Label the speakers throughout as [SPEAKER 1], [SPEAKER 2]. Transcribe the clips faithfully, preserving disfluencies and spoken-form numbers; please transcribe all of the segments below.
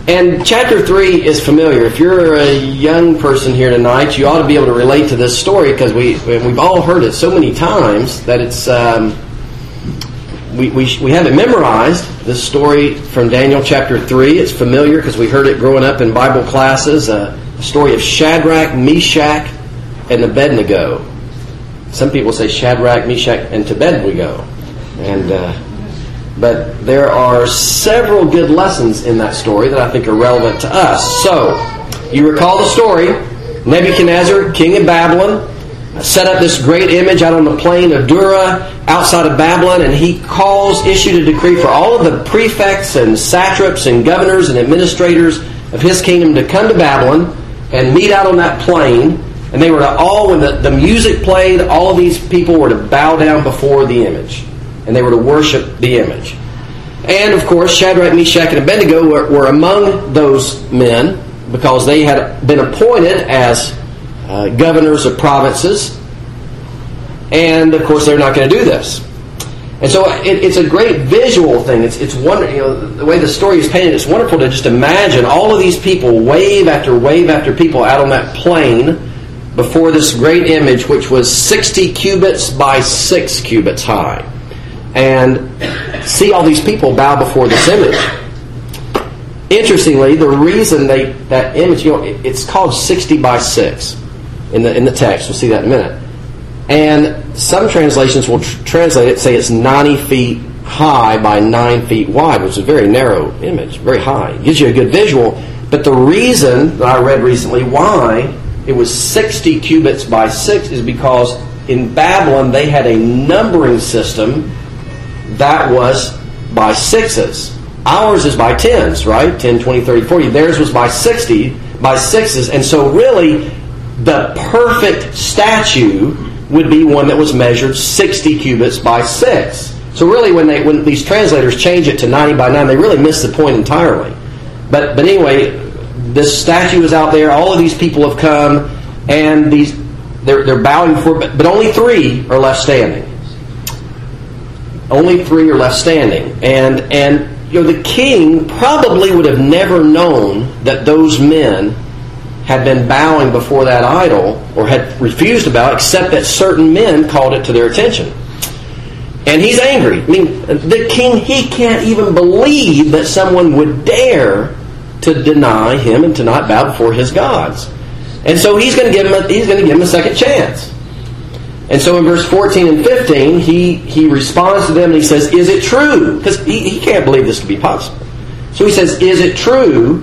[SPEAKER 1] And chapter three is familiar. If you're a young person here tonight, you ought to be able to relate to this story because we, we've all heard it so many times that it's um, we, we, we have it memorized, this story from Daniel chapter three. It's familiar because we heard it growing up in Bible classes, uh, a story of Shadrach, Meshach, and Abednego. Some people say Shadrach, Meshach, and Abednego. And... Uh, But there are several good lessons in that story that I think are relevant to us. So, you recall the story. Nebuchadnezzar, king of Babylon, set up this great image out on the plain of Dura outside of Babylon, and he calls, issued a decree for all of the prefects and satraps and governors and administrators of his kingdom to come to Babylon and meet out on that plain. And they were to all, when the, the music played, all of these people were to bow down before the image. And they were to worship the image. And, of course, Shadrach, Meshach, and Abednego were, were among those men because they had been appointed as uh, governors of provinces. And, of course, they're not going to do this. And so it, it's a great visual thing. It's it's wonder, you know, the way the story is painted, it's wonderful to just imagine all of these people, wave after wave after people, out on that plain before this great image, which was sixty cubits by six cubits high. And see all these people bow before this image. Interestingly, the reason they that image, you know, it, it's called sixty by six in the in the text. We'll see that in a minute. And some translations will tr- translate it, say it's ninety feet high by nine feet wide, which is a very narrow image, very high. It gives you a good visual. But the reason that I read recently why it was sixty cubits by six is because in Babylon they had a numbering system that was by sixes. Ours is by tens, right? ten, twenty, thirty, forty. Theirs was by sixty, by sixes. And so really, the perfect statue would be one that was measured sixty cubits by six. So really, when they when these translators change it to ninety by nine, they really miss the point entirely. But but anyway, this statue is out there. All of these people have come, and these they're they're bowing before, but, but only three are left standing. Only three are left standing. And, and you know, the king probably would have never known that those men had been bowing before that idol or had refused to bow, except that certain men called it to their attention. And he's angry. I mean, the king, he can't even believe that someone would dare to deny him and to not bow before his gods. And so he's going to give him a, he's going to give him a second chance. And so in verse fourteen and fifteen, he, he responds to them and he says, is it true? Because he, he can't believe this could be possible. So he says, is it true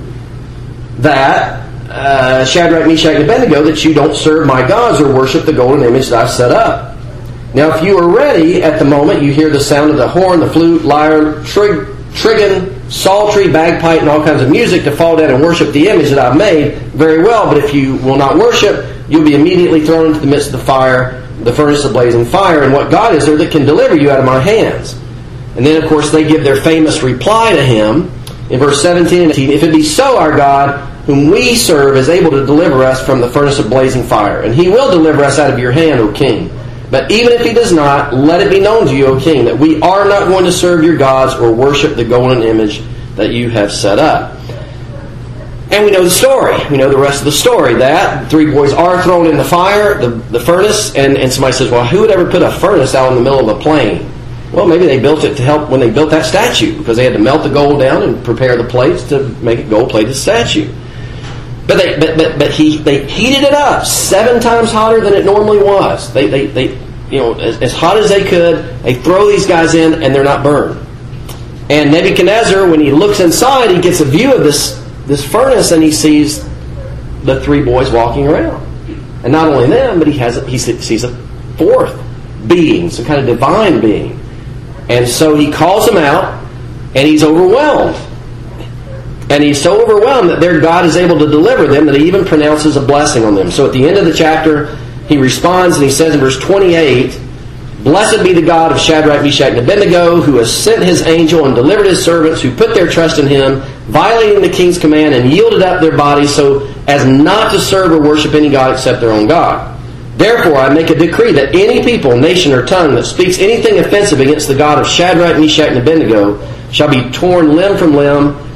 [SPEAKER 1] that uh, Shadrach, Meshach, and Abednego, that you don't serve my gods or worship the golden image that I've set up? Now if you are ready at the moment, you hear the sound of the horn, the flute, lyre, trig, trigon, psaltery, bagpipe, and all kinds of music to fall down and worship the image that I've made. Very well, but if you will not worship, you'll be immediately thrown into the midst of the fire, the furnace of blazing fire, and what God is there that can deliver you out of my hands? And then, of course, they give their famous reply to him in verse seventeen and eighteen. If it be so, our God, whom we serve, is able to deliver us from the furnace of blazing fire, and he will deliver us out of your hand, O king. But even if he does not, let it be known to you, O king, that we are not going to serve your gods or worship the golden image that you have set up. And we know the story. We know the rest of the story. That three boys are thrown in the fire, the, the furnace, and, and somebody says, well, who would ever put a furnace out in the middle of a plain? Well, maybe they built it to help when they built that statue, because they had to melt the gold down and prepare the plates to make a gold-plated statue. But they but but, but he they heated it up seven times hotter than it normally was. They they, they you know as, as hot as they could. They throw these guys in, and they're not burned. And Nebuchadnezzar, when he looks inside, he gets a view of this this furnace, and he sees the three boys walking around. And not only them, but he has he sees a fourth being, some kind of divine being. And so he calls them out, and he's overwhelmed. And he's so overwhelmed that their God is able to deliver them that he even pronounces a blessing on them. So at the end of the chapter, he responds and he says in verse twenty-eight, Blessed be the God of Shadrach, Meshach, and Abednego, who has sent his angel and delivered his servants who put their trust in him, violating the king's command and yielded up their bodies so as not to serve or worship any God except their own God. Therefore I make a decree that any people, nation, or tongue that speaks anything offensive against the God of Shadrach, Meshach, and Abednego shall be torn limb from limb,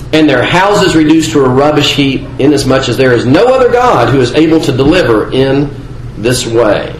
[SPEAKER 1] and their houses reduced to a rubbish heap, inasmuch as there is no other God who is able to deliver in this way.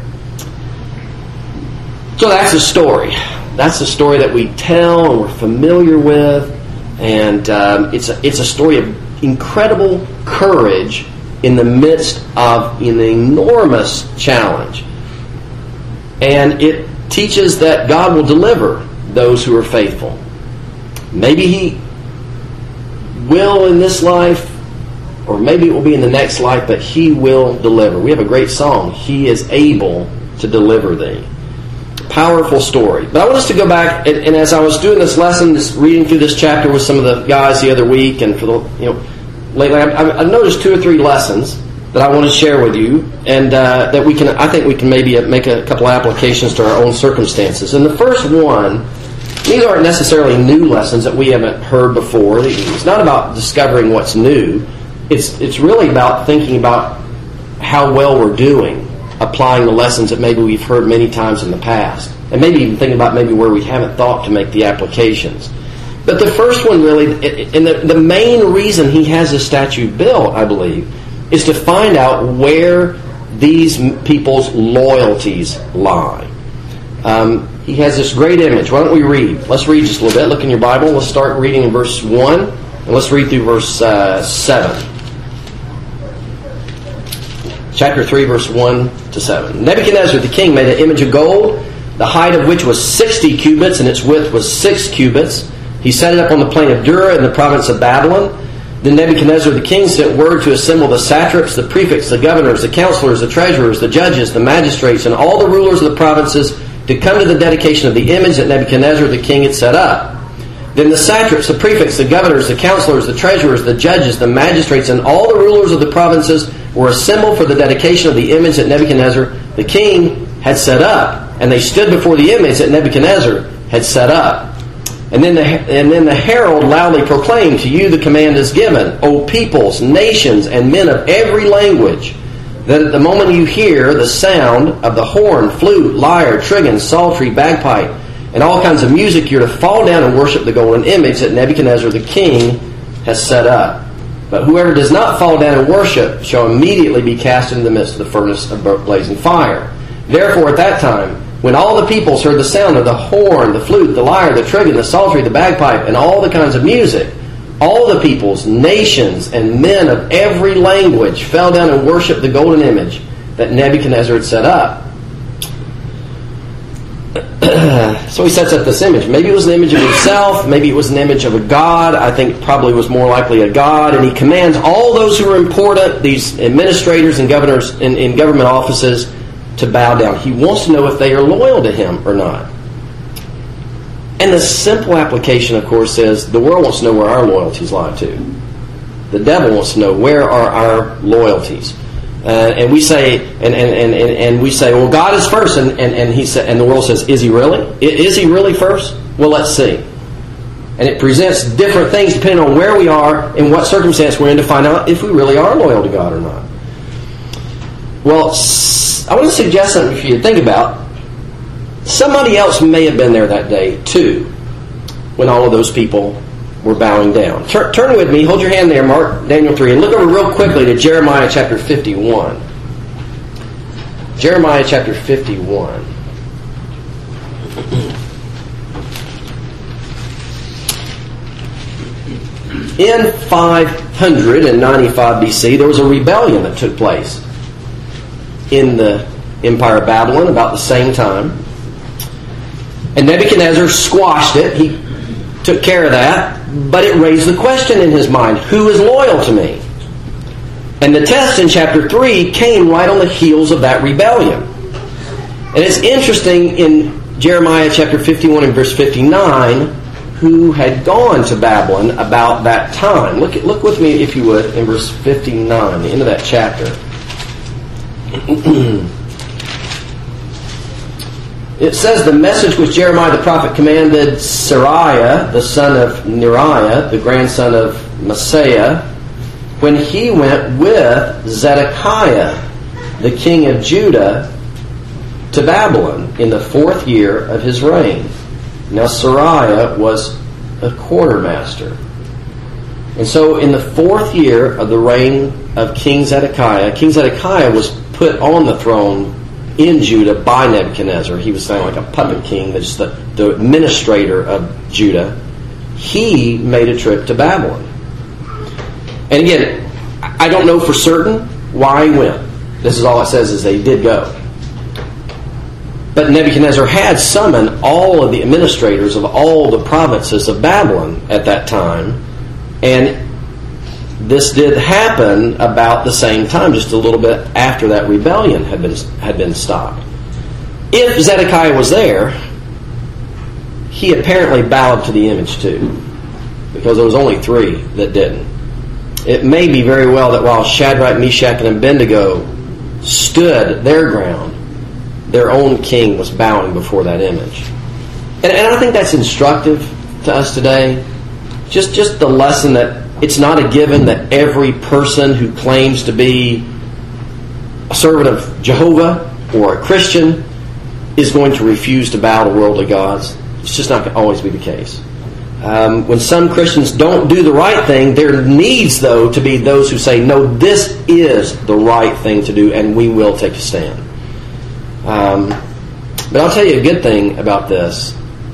[SPEAKER 1] So that's a story. That's a story that we tell and we're familiar with, and um, it's a, it's a story of incredible courage in the midst of an enormous challenge. And it teaches that God will deliver those who are faithful. Maybe He will in this life, or maybe it will be in the next life, but He will deliver. We have a great song, He is able to deliver thee. Powerful story. But I want us to go back, and, and as I was doing this lesson, just reading through this chapter with some of the guys the other week, and for the, you know, lately, I, I noticed two or three lessons that I want to share with you, and uh, that we can, I think we can maybe make a couple applications to our own circumstances. And the first one, these aren't necessarily new lessons that we haven't heard before. It's not about discovering what's new. It's it's really about thinking about how well we're doing, applying the lessons that maybe we've heard many times in the past, and maybe even thinking about maybe where we haven't thought to make the applications. But the first one really, and the, the main reason he has this statue built, I believe, is to find out where these people's loyalties lie. Um, he has this great image. Why don't we read? Let's read just a little bit. Look in your Bible. Let's start reading in verse one, and let's read through verse uh, seven. Chapter three, verse one to seven. Nebuchadnezzar the king made an image of gold, the height of which was sixty cubits, and its width was six cubits. He set it up on the plain of Dura in the province of Babylon. Then Nebuchadnezzar the king sent word to assemble the satraps, the prefects, the governors, the counselors, the treasurers, the judges, the magistrates, and all the rulers of the provinces to come to the dedication of the image that Nebuchadnezzar the king had set up. Then the satraps, the prefects, the governors, the counselors, the treasurers, the judges, the magistrates, and all the rulers of the provinces were assembled for the dedication of the image that Nebuchadnezzar the king had set up. And they stood before the image that Nebuchadnezzar had set up. And then the and then the herald loudly proclaimed, "To you the command is given, O peoples, nations, and men of every language, that at the moment you hear the sound of the horn, flute, lyre, trigon, psaltery, bagpipe, and all kinds of music, you're to fall down and worship the golden image that Nebuchadnezzar the king has set up. But whoever does not fall down and worship shall immediately be cast into the midst of the furnace of blazing fire." Therefore, at that time, when all the peoples heard the sound of the horn, the flute, the lyre, the trigon, the psaltery, the bagpipe, and all the kinds of music, all the peoples, nations, and men of every language fell down and worshipped the golden image that Nebuchadnezzar had set up. So he sets up this image. Maybe it was an image of himself. Maybe it was an image of a god. I think probably was more likely a god. And he commands all those who are important, these administrators and governors in, in government offices, to bow down. He wants to know if they are loyal to him or not. And the simple application, of course, is the world wants to know where our loyalties lie to. The devil wants to know where are our loyalties. Uh, and we say, and, and, and, and we say, well, God is first, and, and, and he sa- and the world says, is he really? Is he really first? Well, let's see. And it presents different things depending on where we are and what circumstance we're in to find out if we really are loyal to God or not. Well, I want to suggest something for you to think about. Somebody else may have been there that day, too, when all of those people were bowing down. Turn, turn with me, hold your hand there, Mark, Daniel three, and look over real quickly to Jeremiah chapter fifty-one. Jeremiah chapter fifty-one. In five ninety-five B C, there was a rebellion that took place in the Empire of Babylon about the same time. And Nebuchadnezzar squashed it. He took care of that. But it raised the question in his mind, who is loyal to me? And the test in chapter three came right on the heels of that rebellion. And it's interesting in Jeremiah chapter fifty-one and verse fifty-nine, who had gone to Babylon about that time. Look, look with me, if you would, in verse fifty-nine, the end of that chapter. It says, the message which Jeremiah the prophet commanded Seraiah, the son of Neriah, the grandson of Maaseiah, when he went with Zedekiah, the king of Judah, to Babylon in the fourth year of his reign. Now Seraiah was a quartermaster. And so in the fourth year of the reign of King Zedekiah, King Zedekiah was put on the throne in Judah by Nebuchadnezzar. He was kind of like a puppet king, that's the, the administrator of Judah. He made a trip to Babylon. And again, I don't know for certain why he went. This is all it says, is they did go. But Nebuchadnezzar had summoned all of the administrators of all the provinces of Babylon at that time. And this did happen about the same time, just a little bit after that rebellion had been had been stopped. If Zedekiah was there, he apparently bowed to the image too, because there was only three that didn't. It may be very well that while Shadrach, Meshach, and Abednego stood their ground, their own king was bowing before that image. And, and I think that's instructive to us today. Just, just the lesson that it's not a given that every person who claims to be a servant of Jehovah or a Christian is going to refuse to bow to worldly gods. It's just not going to always be the case. Um, when some Christians don't do the right thing, there needs, though, to be those who say, no, this is the right thing to do, and we will take a stand. Um, but I'll tell you a good thing about this,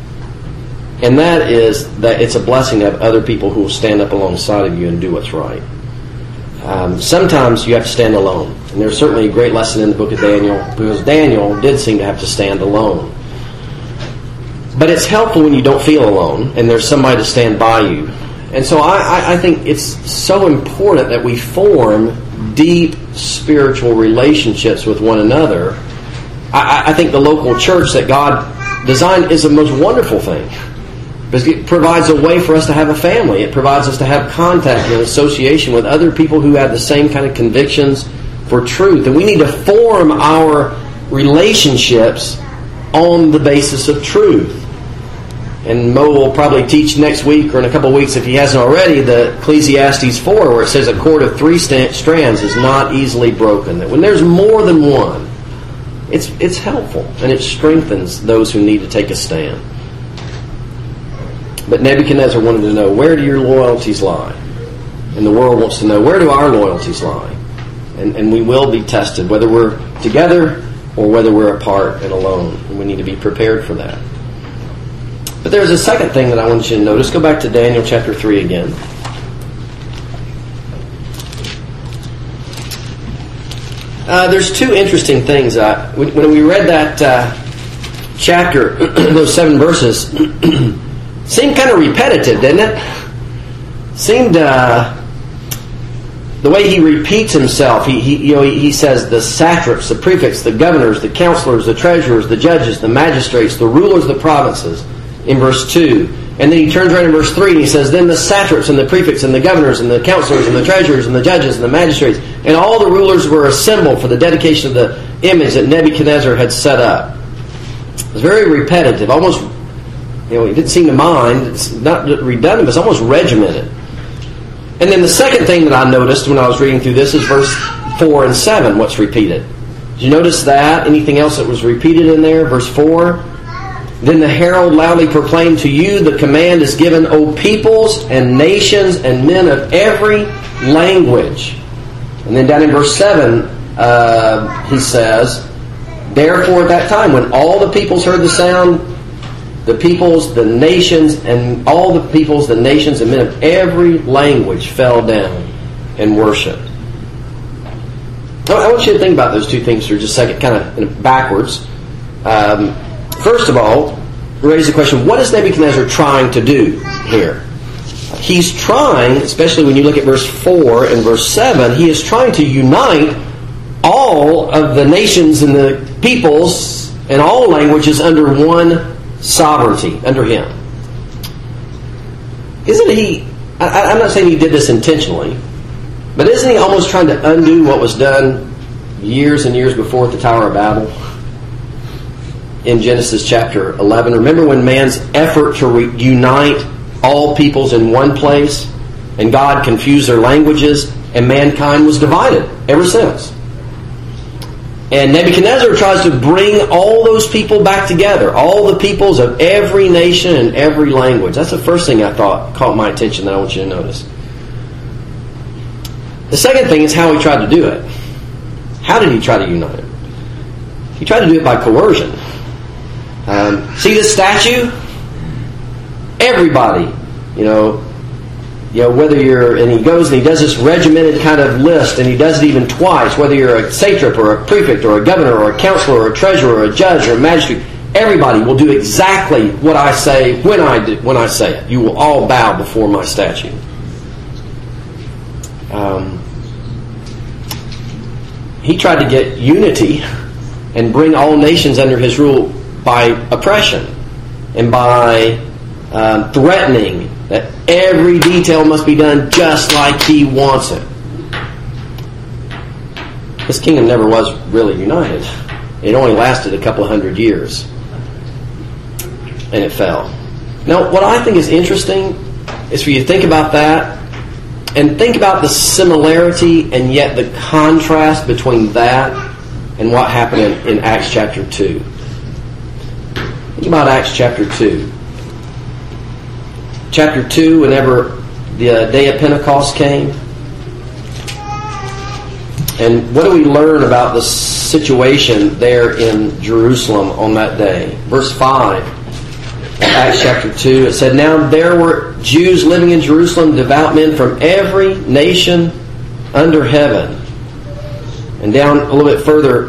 [SPEAKER 1] and that is that it's a blessing to have other people who will stand up alongside of you and do what's right. Um, sometimes you have to stand alone. And there's certainly a great lesson in the book of Daniel, because Daniel did seem to have to stand alone. But it's helpful when you don't feel alone and there's somebody to stand by you. And so I, I, I think it's so important that we form deep spiritual relationships with one another. I, I think the local church that God designed is the most wonderful thing. Because it provides a way for us to have a family. It provides us to have contact and association with other people who have the same kind of convictions for truth. And we need to form our relationships on the basis of truth. And Mo will probably teach next week or in a couple of weeks, if he hasn't already, the Ecclesiastes four, where it says a cord of three st- strands is not easily broken. That when there's more than one, it's it's helpful and it strengthens those who need to take a stand. But Nebuchadnezzar wanted to know, where do your loyalties lie? And the world wants to know, where do our loyalties lie? And, and we will be tested, whether we're together or whether we're apart and alone. And we need to be prepared for that. But there's a second thing that I want you to notice. Go back to Daniel chapter three again. Uh, there's two interesting things. Uh, when we read that uh, chapter, those seven verses, seemed kind of repetitive, didn't it? Seemed uh, the way he repeats himself. He, he, you know, he, he says the satraps, the prefects, the governors, the counselors, the treasurers, the judges, the magistrates, the rulers of the provinces. In verse two. And then he turns around in verse three and he says, then the satraps and the prefects and the governors and the counselors and the treasurers and the judges and the magistrates and all the rulers were assembled for the dedication of the image that Nebuchadnezzar had set up. It was very repetitive, almost, you know, he didn't seem to mind. It's not redundant, but it's almost regimented. And then the second thing that I noticed when I was reading through this is verse four and seven, what's repeated. Did you notice that? Anything else that was repeated in there? Verse four. Then the herald loudly proclaimed to you, the command is given, O peoples and nations and men of every language. And then down in verse seven, uh, he says, therefore at that time, when all the peoples heard the sound, the peoples, the nations, and all the peoples, the nations, and men of every language fell down and worshipped. I want you to think about those two things for just a second, kind of backwards. Um, First of all, raise the question, what is Nebuchadnezzar trying to do here? He's trying, especially when you look at verse four and verse seven, he is trying to unite all of the nations and the peoples and all languages under one sovereignty, under him. Isn't he, I, I'm not saying he did this intentionally, but isn't he almost trying to undo what was done years and years before at the Tower of Babel? In Genesis chapter eleven, remember when man's effort to re- unite all peoples in one place, and God confused their languages, and mankind was divided ever since. And Nebuchadnezzar tries to bring all those people back together, all the peoples of every nation and every language. That's the first thing I thought caught my attention that I want you to notice. The second thing is how he tried to do it. How did he try to unite it? He tried to do it by coercion. Um, see this statue? Everybody, you know, you know, whether you're, and he goes and he does this regimented kind of list, and he does it even twice, whether you're a satrap or a prefect or a governor or a counselor or a treasurer or a judge or a magistrate, everybody will do exactly what I say when I do, when I say it. You will all bow before my statue. Um, he tried to get unity and bring all nations under his rule by oppression and by um, threatening that every detail must be done just like he wants it. His kingdom never was really united. It only lasted a couple of hundred years. And it fell. Now, what I think is interesting is for you to think about that and think about the similarity and yet the contrast between that and what happened in, in Acts chapter two. Think about Acts chapter two. Chapter two, whenever the uh, day of Pentecost came. And what do we learn about the situation there in Jerusalem on that day? Verse five, Acts chapter two, it said, "Now there were Jews living in Jerusalem, devout men from every nation under heaven." And down a little bit further,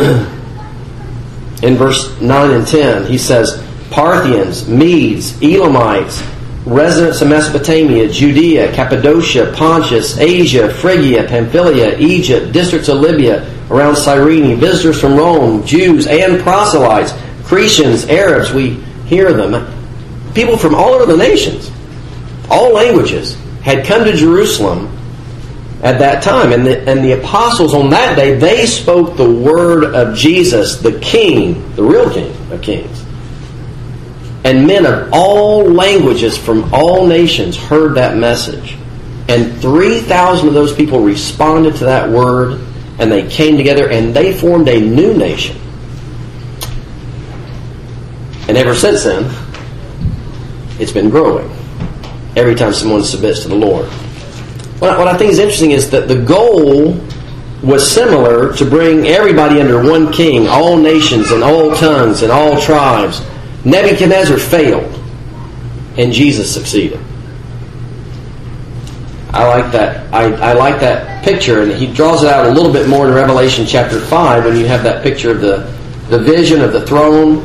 [SPEAKER 1] in verse nine and ten, he says, "Parthians, Medes, Elamites, residents of Mesopotamia, Judea, Cappadocia, Pontus, Asia, Phrygia, Pamphylia, Egypt, districts of Libya, around Cyrene, visitors from Rome, Jews and proselytes, Cretians, Arabs," we hear them, people from all over the nations, all languages, had come to Jerusalem at that time. And the, and the apostles on that day, they spoke the word of Jesus, the King, the real King of Kings. And men of all languages from all nations heard that message. And three thousand of those people responded to that word, and they came together and they formed a new nation. And ever since then, it's been growing every time someone submits to the Lord. What, what I think is interesting is that the goal was similar, to bring everybody under one king, all nations and all tongues and all tribes. Nebuchadnezzar failed, and Jesus succeeded. I like that. I, I like that picture, and he draws it out a little bit more in Revelation chapter five when you have that picture of the, the vision of the throne.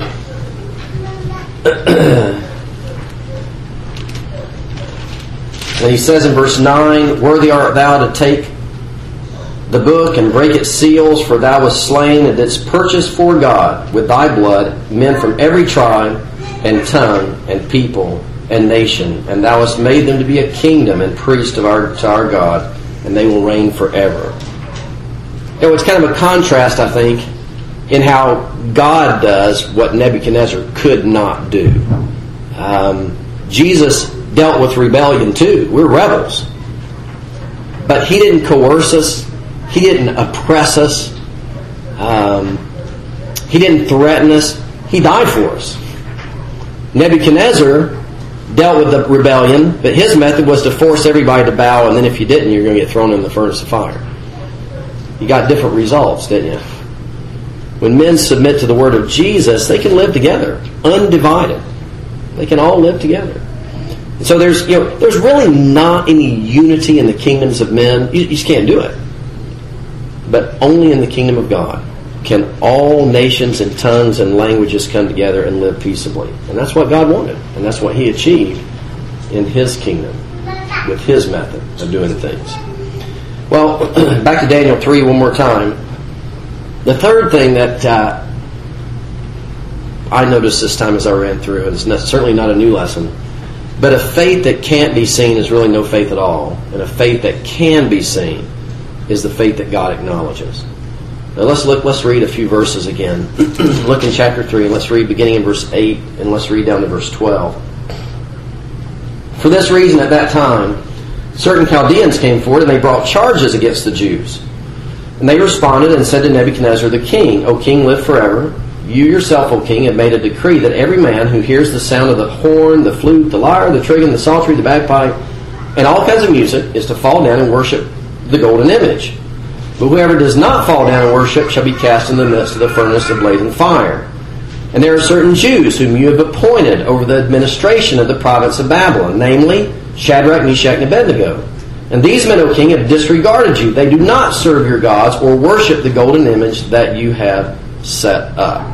[SPEAKER 1] And he says in verse nine, "Worthy art thou to take the book and break its seals, for thou wast slain and didst purchase for God with thy blood men from every tribe and tongue and people and nation, and thou hast made them to be a kingdom and priests of our to our God, and they will reign forever." You know, it's kind of a contrast, I think, in how God does what Nebuchadnezzar could not do. Um, Jesus dealt with rebellion too. We're rebels. But he didn't coerce us. He didn't oppress us. Um, he didn't threaten us. He died for us. Nebuchadnezzar dealt with the rebellion, but his method was to force everybody to bow, and then if you didn't, you're going to get thrown in the furnace of fire. You got different results, didn't you? When men submit to the word of Jesus, they can live together, undivided. They can all live together. And so there's, you know, there's really not any unity in the kingdoms of men. You, you just can't do it. But only in the kingdom of God can all nations and tongues and languages come together and live peaceably. And that's what God wanted. And that's what he achieved in his kingdom with his method of doing things. Well, back to Daniel three one more time. The third thing that uh, I noticed this time as I ran through, and it's not, certainly not a new lesson, but a faith that can't be seen is really no faith at all. And a faith that can be seen is the faith that God acknowledges. Now let's look. Let's read a few verses again. Look in chapter three, and let's read beginning in verse eight, and let's read down to verse twelve. "For this reason, at that time, certain Chaldeans came forward, and they brought charges against the Jews. And they responded and said to Nebuchadnezzar the king, O king, live forever. You yourself, O king, have made a decree that every man who hears the sound of the horn, the flute, the lyre, the trigon, the psaltery, the bagpipe, and all kinds of music is to fall down and worship the golden image. But whoever does not fall down and worship shall be cast in the midst of the furnace of blazing fire. And there are certain Jews whom you have appointed over the administration of the province of Babylon, namely Shadrach, Meshach, and Abednego. And these men, O king, have disregarded you. They do not serve your gods or worship the golden image that you have set up.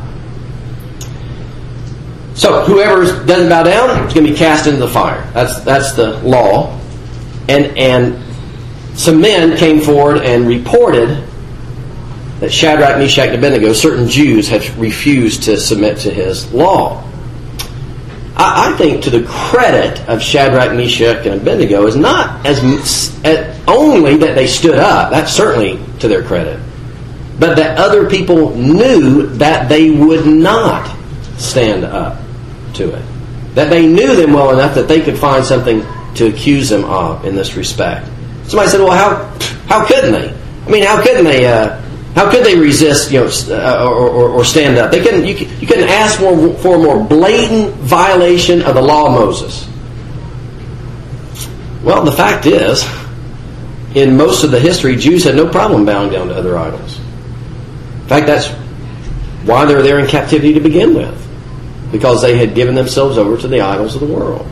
[SPEAKER 1] So whoever doesn't bow down is going to be cast into the fire. That's that's the law. And and some men came forward and reported that Shadrach, Meshach, and Abednego, certain Jews, had refused to submit to his law. I, I think to the credit of Shadrach, Meshach, and Abednego is not as, as only that they stood up. That's certainly to their credit. But that other people knew that they would not stand up to it. That they knew them well enough that they could find something to accuse them of in this respect. Somebody said, well, how how couldn't they? I mean, how couldn't they... Uh, How could they resist, you know, uh, or, or, or stand up? They couldn't. You, you couldn't ask for, for a more blatant violation of the law of Moses. Well, the fact is, in most of the history, Jews had no problem bowing down to other idols. In fact, that's why they were there in captivity to begin with, because they had given themselves over to the idols of the world.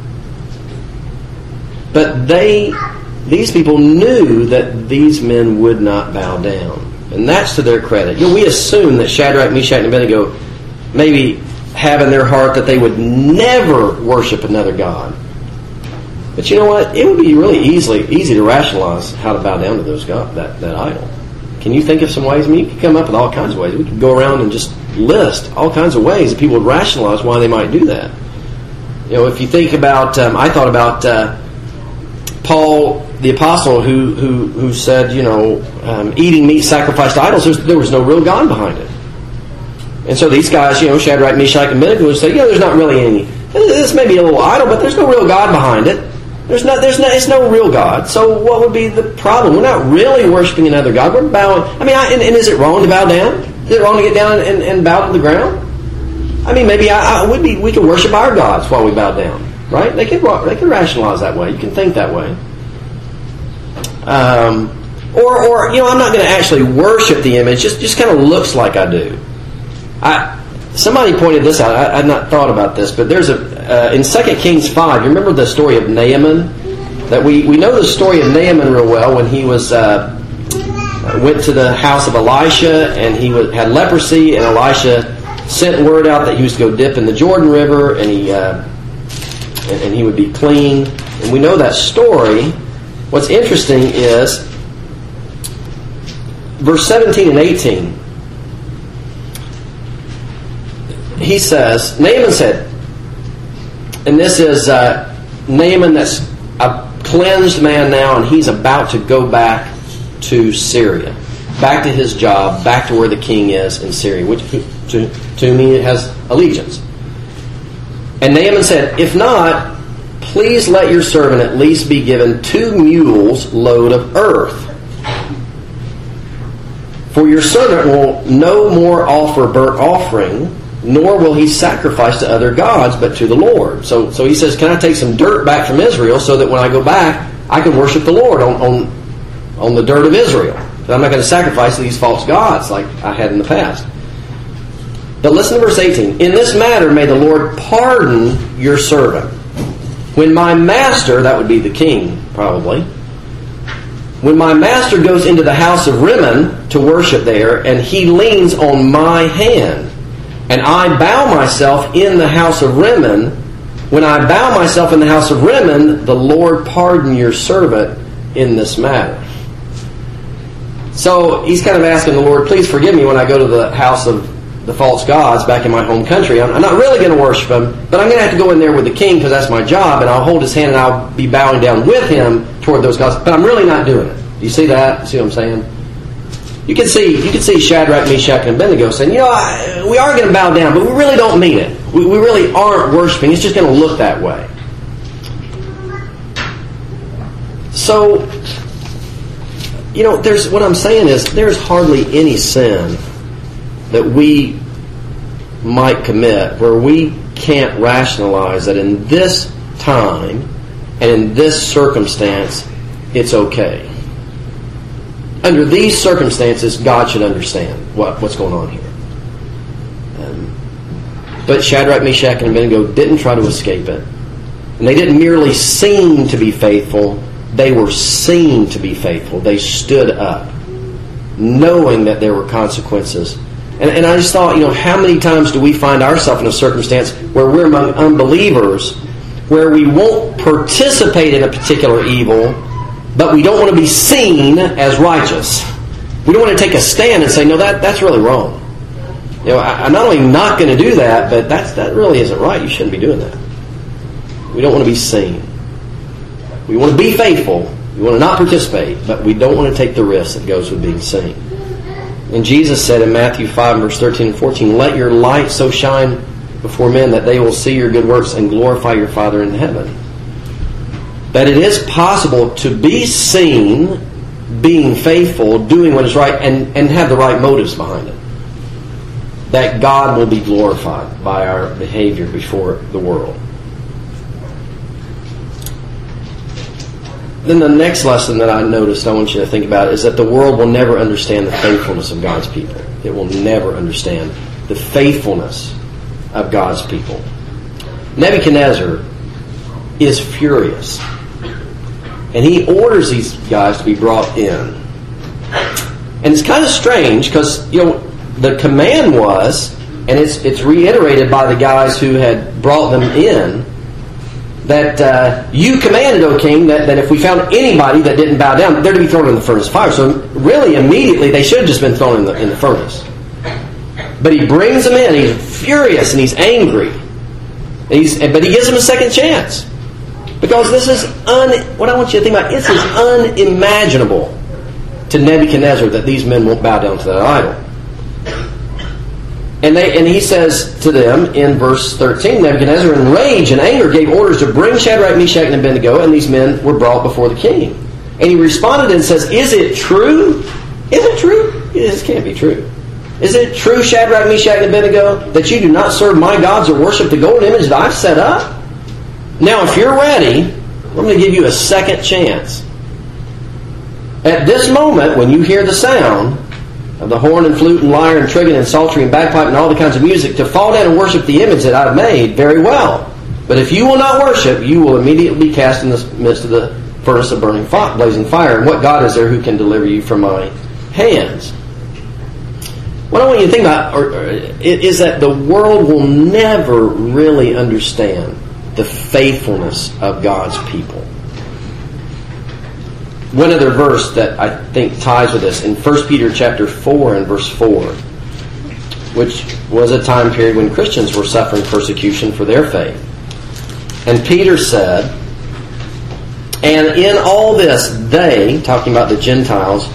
[SPEAKER 1] But they, these people knew that these men would not bow down. And that's to their credit. You know, we assume that Shadrach, Meshach, and Abednego maybe have in their heart that they would never worship another god. But you know what? It would be really easily easy to rationalize how to bow down to those god, that, that idol. Can you think of some ways? I mean, you could come up with all kinds of ways. We could go around and just list all kinds of ways that people would rationalize why they might do that. You know, if you think about, um, I thought about uh, Paul the apostle who who who said, you know, um, eating meat sacrificed to idols, there was no real God behind it. And so these guys, you know, Shadrach, Meshach, and Abednego would say, you know, there's not really any, this may be a little idol, but there's no real God behind it. There's no, there's no, it's no real God. So what would be the problem? We're not really worshiping another God. We're bowing. I mean, I, and, and is it wrong to bow down? Is it wrong to get down and, and bow to the ground? I mean, maybe I, I would be. We could worship our gods while we bow down, right? They could, they could rationalize that way. You can think that way. Um, or, or you know, I'm not going to actually worship the image. Just, just kind of looks like I do. I somebody pointed this out. I had not thought about this, but there's a uh, in Second Kings five. You remember the story of Naaman? That we, we know the story of Naaman real well when he was uh, went to the house of Elisha and he was, had leprosy, and Elisha sent word out that he was to go dip in the Jordan River and he uh, and, and he would be clean. And we know that story. What's interesting is verse seventeen and eighteen. He says, Naaman said, and this is uh, Naaman that's a cleansed man now, and he's about to go back to Syria, back to his job, back to where the king is in Syria, which to, to whom he has allegiance. And Naaman said, if not, please let your servant at least be given two mules load of earth. For your servant will no more offer burnt offering, nor will he sacrifice to other gods, but to the Lord. So so he says, can I take some dirt back from Israel so that when I go back, I can worship the Lord on, on, on the dirt of Israel? But I'm not going to sacrifice to these false gods like I had in the past. But listen to verse eighteen. In this matter may the Lord pardon your servant. When my master, that would be the king probably, when my master goes into the house of Rimmon to worship there, and he leans on my hand, and I bow myself in the house of Rimmon, when I bow myself in the house of Rimmon, the Lord pardon your servant in this matter. So he's kind of asking the Lord, please forgive me when I go to the house of the false gods back in my home country. I'm, I'm not really going to worship him, but I'm going to have to go in there with the king because that's my job, and I'll hold his hand and I'll be bowing down with him toward those gods. But I'm really not doing it. Do you see that? You see what I'm saying? You can see you can see Shadrach, Meshach, and Abednego saying, you know, I, we are going to bow down, but we really don't mean it. We, we really aren't worshiping. It's just going to look that way. So, you know, there's what I'm saying is there's hardly any sin that we might commit where we can't rationalize that in this time and in this circumstance it's okay. under these circumstances, God should understand what, what's going on here. Um, but Shadrach, Meshach, and Abednego didn't try to escape it. And they didn't merely seem to be faithful. They were seen to be faithful. They stood up, knowing that there were consequences. And, and I just thought, you know, how many times do we find ourselves in a circumstance where we're among unbelievers, where we won't participate in a particular evil, but we don't want to be seen as righteous. We don't want to take a stand and say, no, that, that's really wrong. You know, I, I'm not only not going to do that, but that's, that really isn't right. You shouldn't be doing that. We don't want to be seen. We want to be faithful. We want to not participate, but we don't want to take the risk that goes with being seen. And Jesus said in Matthew five, verse thirteen and fourteen, let your light so shine before men that they will see your good works and glorify your Father in heaven. That it is possible to be seen being faithful, doing what is right, and, and have the right motives behind it. That God will be glorified by our behavior before the world. Then the next lesson that I noticed I want you to think about is that the world will never understand the faithfulness of God's people. It will never understand the faithfulness of God's people. Nebuchadnezzar is furious. And he orders these guys to be brought in. And it's kind of strange because, you know, the command was, and it's it's reiterated by the guys who had brought them in, that uh, you commanded, O king, that, that if we found anybody that didn't bow down, they're to be thrown in the furnace of fire. So really, immediately, they should have just been thrown in the, in the furnace. But he brings them in. He's furious and he's angry. And he's, but he gives them a second chance. Because this is, un, what I want you to think about, this is unimaginable to Nebuchadnezzar that these men won't bow down to that idol. And they and he says to them in verse thirteen, Nebuchadnezzar in rage and anger gave orders to bring Shadrach, Meshach, and Abednego, and these men were brought before the king. And he responded and says, is it true? Is it true? This can't be true. Is it true, Shadrach, Meshach, and Abednego, that you do not serve my gods or worship the golden image that I've set up? Now, if you're ready, I'm going to give you a second chance. At this moment, when you hear the sound of the horn and flute and lyre and trigon and psaltery and bagpipe and all the kinds of music, to fall down and worship the image that I've made, very well. But if you will not worship, you will immediately be cast in the midst of the furnace of burning fire, blazing fire. And what God is there who can deliver you from my hands? What I want you to think about or, or, is that the world will never really understand the faithfulness of God's people. One other verse that I think ties with this, in First Peter chapter four and verse four, which was a time period when Christians were suffering persecution for their faith. And Peter said, and in all this they, talking about the Gentiles,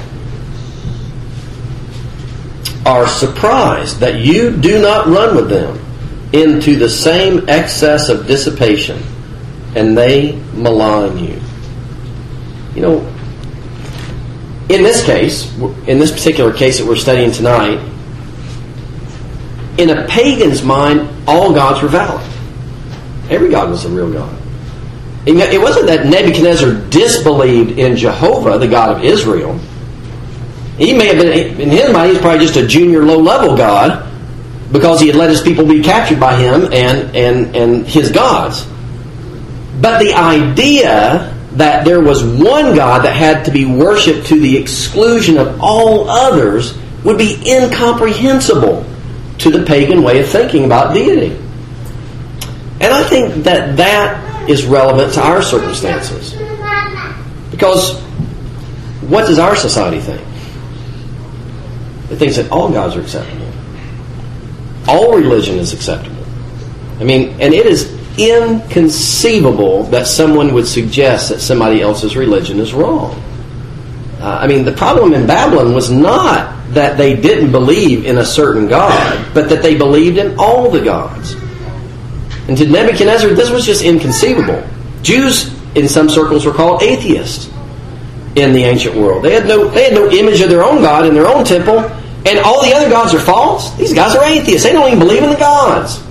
[SPEAKER 1] are surprised that you do not run with them into the same excess of dissipation, and they malign you. You know, in this case, in this particular case that we're studying tonight, in a pagan's mind, all gods were valid. Every god was a real god. It wasn't that Nebuchadnezzar disbelieved in Jehovah, the God of Israel. He may have been, in his mind, he's probably just a junior low-level god, because he had let his people be captured by him and, and, and his gods. But the idea that there was one God that had to be worshipped to the exclusion of all others would be incomprehensible to the pagan way of thinking about deity. And I think that that is relevant to our circumstances. Because what does our society think? It thinks that all gods are acceptable. All religion is acceptable. I mean, and it is inconceivable that someone would suggest that somebody else's religion is wrong. Uh, I mean, the problem in Babylon was not that they didn't believe in a certain God, but that they believed in all the gods. And to Nebuchadnezzar, this was just inconceivable. Jews, in some circles, were called atheists in the ancient world. They had no, they had no image of their own God in their own temple, and all the other gods are false. These guys are atheists. They don't even believe in the gods.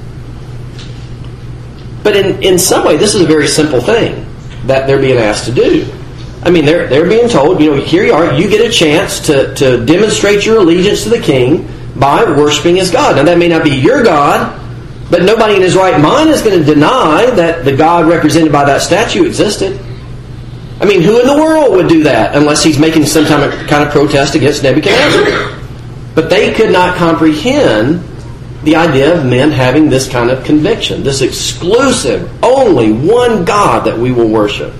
[SPEAKER 1] But in, in some way, this is a very simple thing that they're being asked to do. I mean, they're they're being told, you know, here you are, you get a chance to, to demonstrate your allegiance to the king by worshiping his God. Now, that may not be your God, but nobody in his right mind is going to deny that the God represented by that statue existed. I mean, who in the world would do that unless he's making some kind of, kind of protest against Nebuchadnezzar? But they could not comprehend the idea of men having this kind of conviction, this exclusive, only one God that we will worship.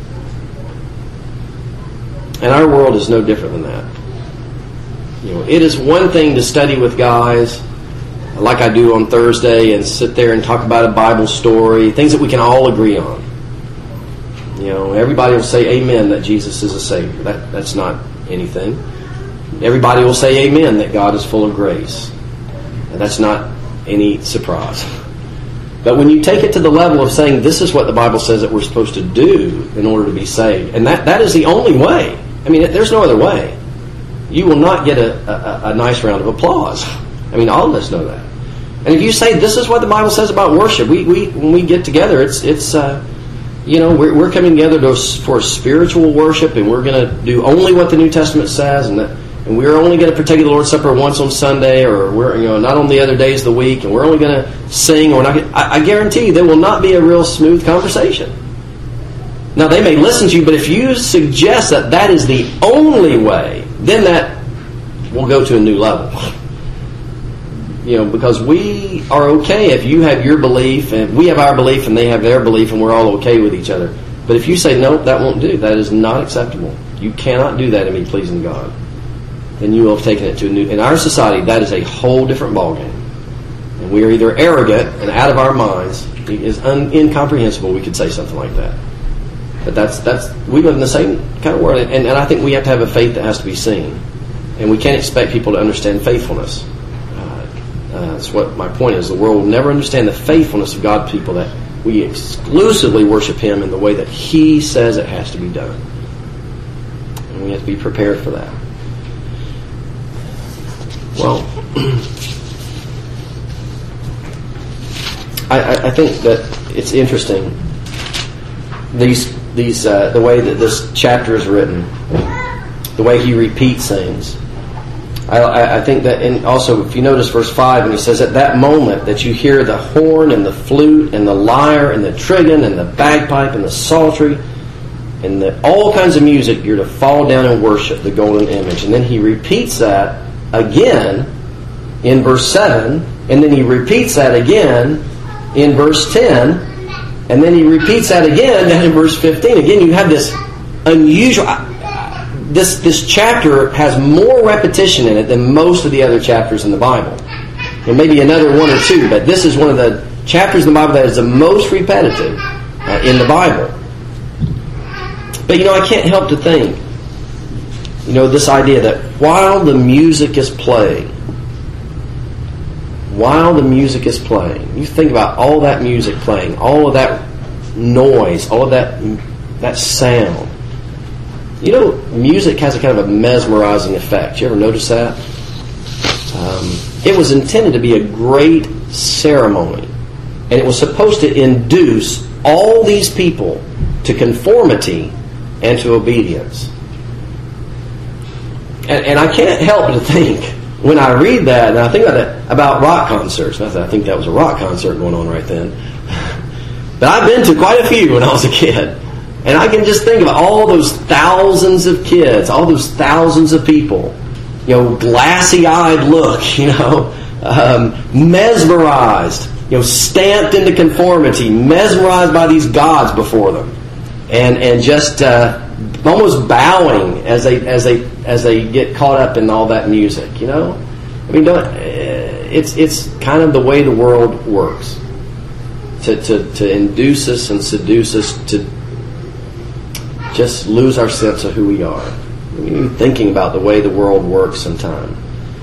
[SPEAKER 1] And our world is no different than that. You know, it is one thing to study with guys like I do on Thursday and sit there and talk about a Bible story, things that we can all agree on. You know, everybody will say amen that Jesus is a Savior. That, that's not anything. Everybody will say amen that God is full of grace. And that's not any surprise. But when you take it to the level of saying this is what the Bible says that we're supposed to do in order to be saved, and that, that is the only way. I mean, there's no other way. You will not get a, a, a nice round of applause. I mean, all of us know that. And if you say this is what the Bible says about worship, we, we when we get together, it's it's uh, you know we're, we're coming together to, for spiritual worship, and we're going to do only what the New Testament says, and that, and we're only going to partake of the Lord's Supper once on Sunday, or we're you know not on the other days of the week, and we're only going to sing, or not. I, I guarantee you, there will not be a real smooth conversation. Now, they may listen to you, but if you suggest that that is the only way, then that will go to a new level. You know, because we are okay if you have your belief, and we have our belief, and they have their belief, and we're all okay with each other. But if you say, nope, that won't do, that is not acceptable. You cannot do that and be pleasing God. Then you will have taken it to a new... In our society, that is a whole different ballgame. And we are either arrogant and out of our minds. It is un- incomprehensible we could say something like that. But that's that's we live in the same kind of world, and, and I think we have to have a faith that has to be seen, and we can't expect people to understand faithfulness. Uh, uh, that's what my point is. The world will never understand the faithfulness of God's people, that we exclusively worship Him in the way that He says it has to be done, and we have to be prepared for that. Well, I, I think that it's interesting. These these uh, the way that this chapter is written, the way he repeats things. I, I, I think that, and also if you notice verse five, and he says, "At that moment that you hear the horn and the flute and the lyre and the trigon and the bagpipe and the psaltery and the, all kinds of music, you're to fall down and worship the golden image." And then he repeats that again in verse seven, and then he repeats that again in verse ten. And then he repeats that again down in verse fifteen. Again, you have this unusual... This this chapter has more repetition in it than most of the other chapters in the Bible. And maybe another one or two, but this is one of the chapters in the Bible that is the most repetitive uh, in the Bible. But, you know, I can't help to think, you know, this idea that while the music is playing, while the music is playing, you think about all that music playing, all of that noise, all of that that sound. You know, music has a kind of a mesmerizing effect. You ever notice that? Um, it was intended to be a great ceremony, and it was supposed to induce all these people to conformity and to obedience. And, and I can't help but to think, when I read that, and I think about that, about rock concerts, I, I think that was a rock concert going on right then. But I've been to quite a few when I was a kid. And I can just think of all those thousands of kids, all those thousands of people, you know, glassy-eyed look, you know, um, mesmerized, you know, stamped into conformity, mesmerized by these gods before them, and and just uh, almost bowing as they as they as they get caught up in all that music, you know. I mean, don't, it's it's kind of the way the world works, to to to induce us and seduce us to just lose our sense of who we are. I mean, thinking about the way the world works sometimes.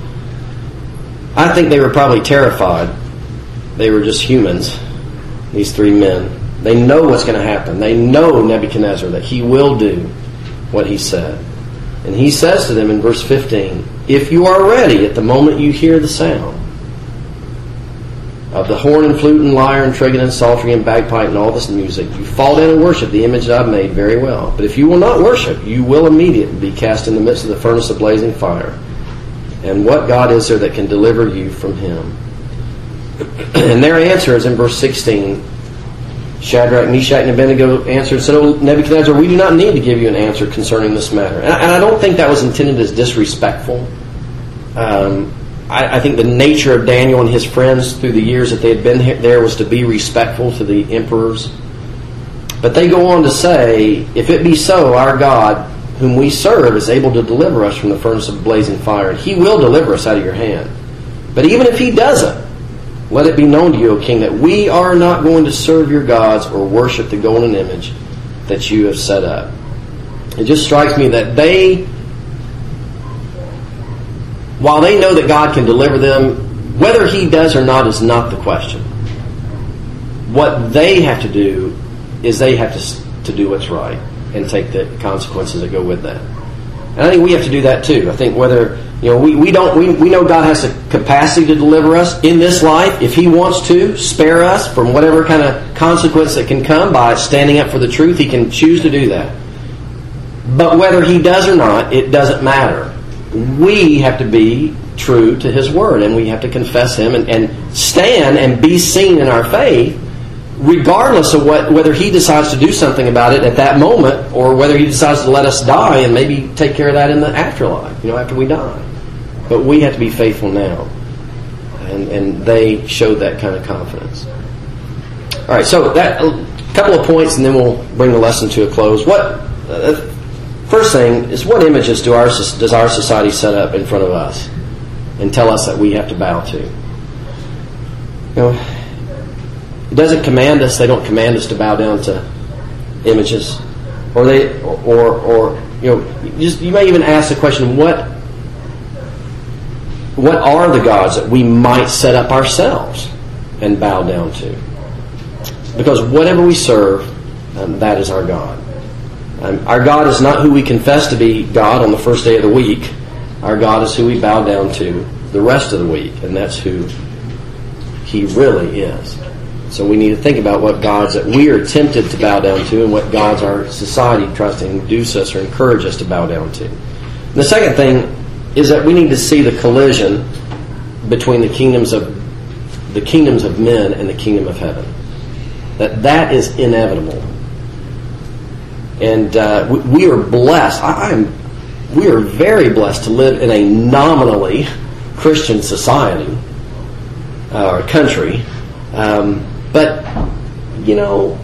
[SPEAKER 1] I think they were probably terrified. They were just humans, these three men. They know what's going to happen. They know Nebuchadnezzar, that he will do what he said. And he says to them in verse fifteen, "If you are ready at the moment you hear the sound." of the horn and flute and lyre and trigon and psaltery and bagpipe and all this music. You fall down and worship the image that I've made, very well. But if you will not worship, you will immediately be cast in the midst of the furnace of blazing fire. And what God is there that can deliver you from him? And their answer is in verse sixteen. Shadrach, Meshach, and Abednego answered and said, "O Nebuchadnezzar, we do not need to give you an answer concerning this matter." And I, and I don't think that was intended as disrespectful. Um, I, I think the nature of Daniel and his friends through the years that they had been there was to be respectful to the emperors. But they go on to say, "If it be so, our God, whom we serve, is able to deliver us from the furnace of blazing fire, and he will deliver us out of your hand. But even if he doesn't, let it be known to you, O king, that we are not going to serve your gods or worship the golden image that you have set up." It just strikes me that they, while they know that God can deliver them, whether he does or not is not the question. What they have to do is they have to, to do what's right and take the consequences that go with that. And I think we have to do that too. I think whether, you know, we, we don't we, we know God has the capacity to deliver us in this life. If he wants to spare us from whatever kind of consequence that can come by standing up for the truth, he can choose to do that. But whether he does or not, it doesn't matter. We have to be true to his word, and we have to confess him and, and stand and be seen in our faith, regardless of what whether he decides to do something about it at that moment, or whether he decides to let us die and maybe take care of that in the afterlife, you know, after we die. But we have to be faithful now. And and they showed that kind of confidence. All right, so that a couple of points, and then we'll bring the lesson to a close. What uh, first thing is, what images do our does our society set up in front of us and tell us that we have to bow to? You know, it doesn't command us. They don't command us to bow down to images, or they, or or, or you know, just you may even ask the question: what what are the gods that we might set up ourselves and bow down to? Because whatever we serve, um, that is our God. Um, our God is not who we confess to be God on the first day of the week. Our God is who we bow down to the rest of the week, and that's who he really is. So we need to think about what gods that we are tempted to bow down to and what gods our society tries to induce us or encourage us to bow down to. And the second thing is that we need to see the collision between the kingdoms of the kingdoms of men and the kingdom of heaven. That that is inevitable. And uh, we, we are blessed. I, I'm, we are very blessed to live in a nominally Christian society uh, or country. Um, But, you know,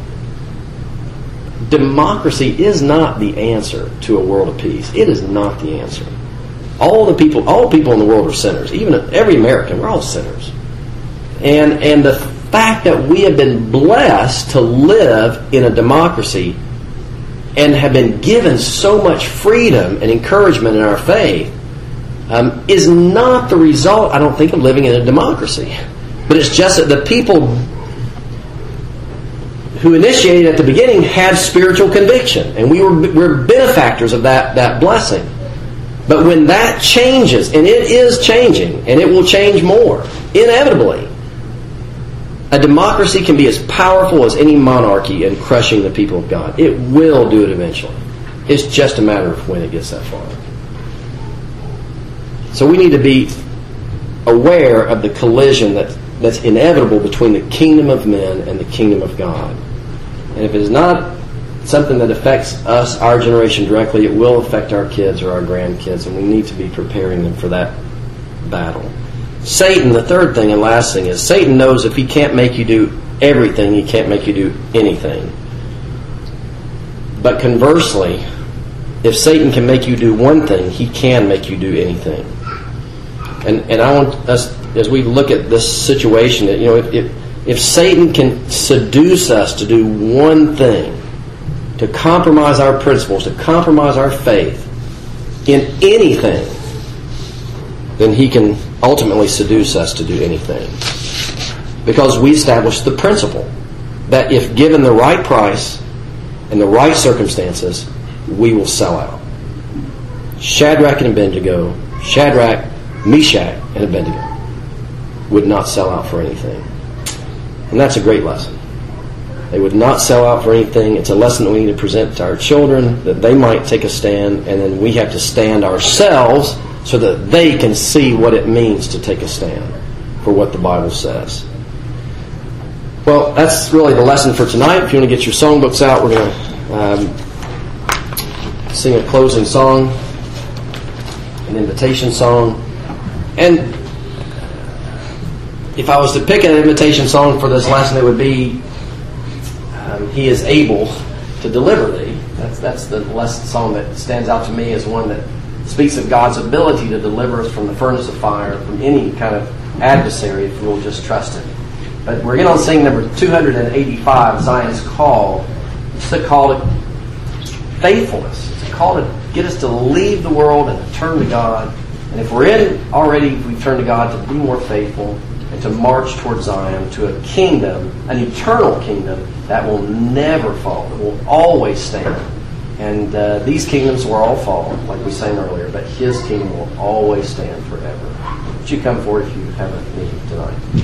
[SPEAKER 1] democracy is not the answer to a world of peace. It is not the answer. All the people, all people in the world are sinners. Even every American, we're all sinners. And and the fact that we have been blessed to live in a democracy and have been given so much freedom and encouragement in our faith um, is not the result, I don't think, of living in a democracy. But it's just that the people who initiated at the beginning had spiritual conviction, and we were we're benefactors of that, that blessing. But when that changes, and it is changing, and it will change more, inevitably, a democracy can be as powerful as any monarchy in crushing the people of God. It will do it eventually. It's just a matter of when it gets that far. So we need to be aware of the collision that, that's inevitable between the kingdom of men and the kingdom of God. And if it is not something that affects us, our generation directly, it will affect our kids or our grandkids, and we need to be preparing them for that battle. Satan, the third thing and last thing is, Satan knows if he can't make you do everything, he can't make you do anything. But conversely, if Satan can make you do one thing, he can make you do anything. And and I want us, as we look at this situation, that, you know, if, if if Satan can seduce us to do one thing, to compromise our principles, to compromise our faith in anything, then he can ultimately seduce us to do anything. Because we established the principle that if given the right price and the right circumstances, we will sell out. Shadrach and Abednego, Shadrach, Meshach, and Abednego would not sell out for anything. And that's a great lesson. They would not sell out for anything. It's a lesson that we need to present to our children, that they might take a stand, and then we have to stand ourselves so that they can see what it means to take a stand for what the Bible says. Well, that's really the lesson for tonight. If you want to get your songbooks out, we're going to um, sing a closing song, an invitation song. And if I was to pick an invitation song for this lesson, it would be um, He is Able to Deliver Thee. That's, that's the lesson song that stands out to me as one that speaks of God's ability to deliver us from the furnace of fire, from any kind of adversary if we'll just trust Him. But we're going to sing number two hundred eighty-five, Zion's Call. It's a call to faithfulness. It's a call to get us to leave the world and to turn to God. And if we're in already, we've turned to God to be more faithful and to march towards Zion, to a kingdom, an eternal kingdom that will never fall, that will always stand. And uh, these kingdoms will all fall, like we sang earlier, but His kingdom will always stand forever. Would you come forward if you have a need tonight?